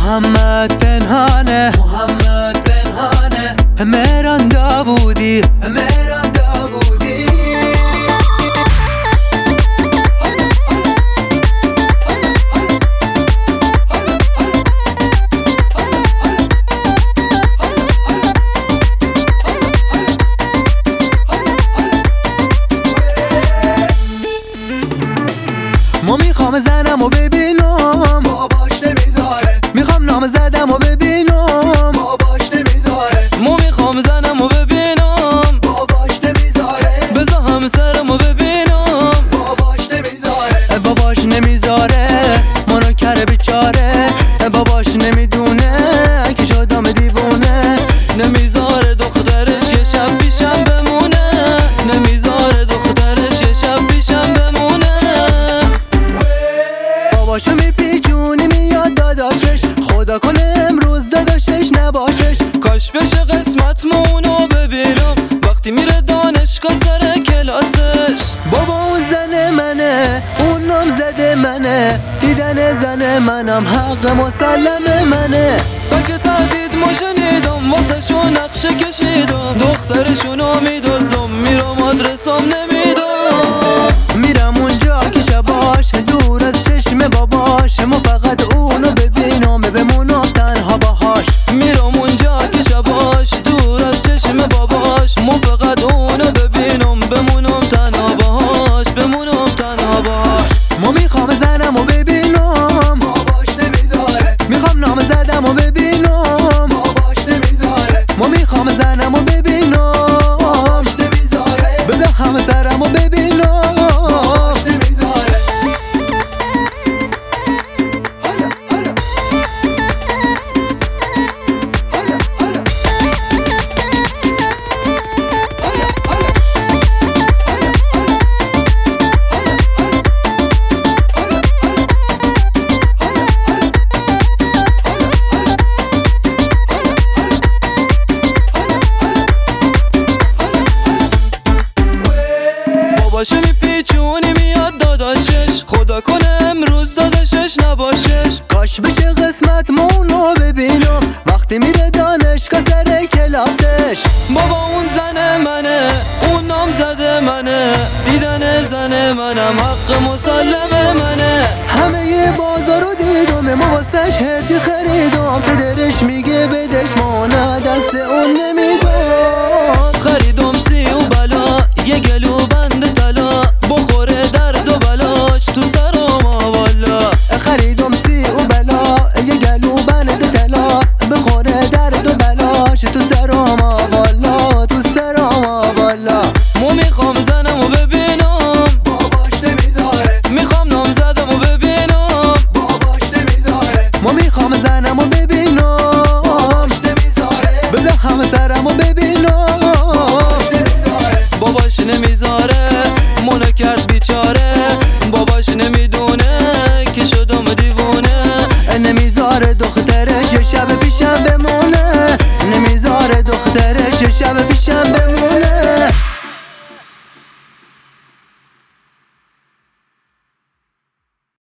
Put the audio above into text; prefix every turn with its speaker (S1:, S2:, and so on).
S1: محمد پنهانه محمد پنهانه مهران داوودی مهران داوودی ما میخوام زنم و ببینم باباش نمیذاره میخوام نام زدم و ببینم باباش نمیذاره
S2: ما میخوام زنم و ببینم
S1: باباش نمیذاره
S2: بذار همسرم و ببینم
S1: باباش نمیذاره باباش نمیذاره منو کره بیچاره باباش نمیدونه که شدم دیوونه
S2: نمیذاره دخترش یه شب پیشم بمونه نمیذاره دخترش یه شب پیشم بمونه
S1: باباشو میپیچونی میاد داداشش خدا کنه امروز داداشش نباشش
S2: کاش بشه قسمت اونو ببینم وقتی میره دانشگاه سر کلاسش
S1: بابا اون زن منه اون نام زده منه دیدن زن منم حق مسلم منه
S2: تا که تهدید ما شنیدم واسه شو نقشه کشیدم دخترشونو میدوزم میرم آدرسم نمیدم
S1: میرم